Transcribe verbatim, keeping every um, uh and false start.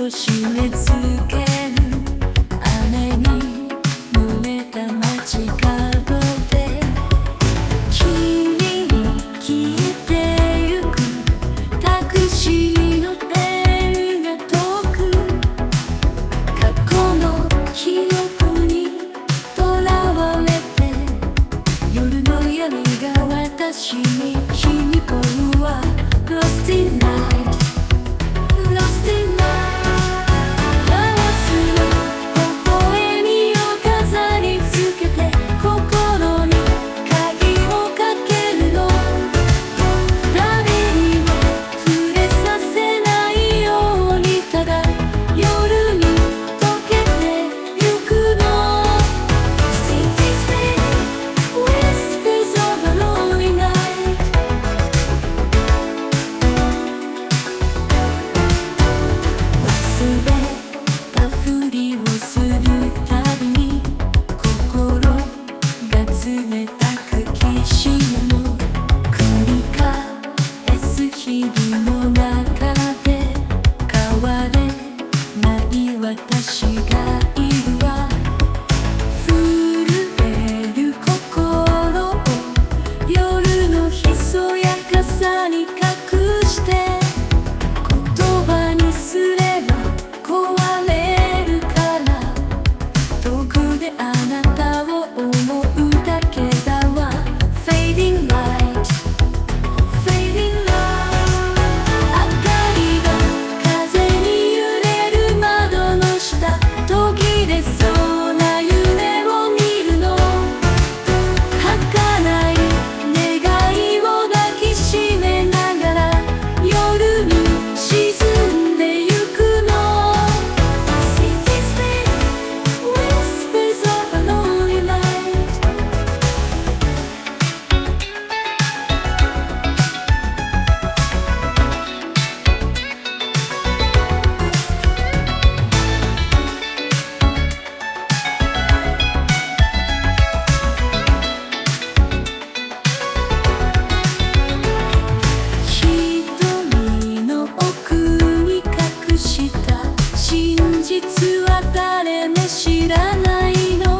を締め付ける雨に濡れた街角で君に消えてゆくタクシーのベルが遠く過去の記憶にとらわれて夜の闇が私に響こうわ Lost in night Lost in night ガラスの微笑みを飾りつけて心に鍵をかけるの誰にも触れさせないようにただ夜に溶けてゆくの Cities fading Whispers of a lonely night忘れたふりをするたびに心が冷たくきしむ繰り返す日々の中で変われない私がいるわ震える心を夜のひそやかさに隠して言葉にすれば壊れるから遠くであなたを思うだけだわ Fading light Fading light 明かりが風に揺れる窓の下途切れそうな夢を見るの儚い願いを抱きしめながら夜に沈んでゆくの Cities fading Whispers of a lonely night 瞳の奥に隠した真実は誰も知らないの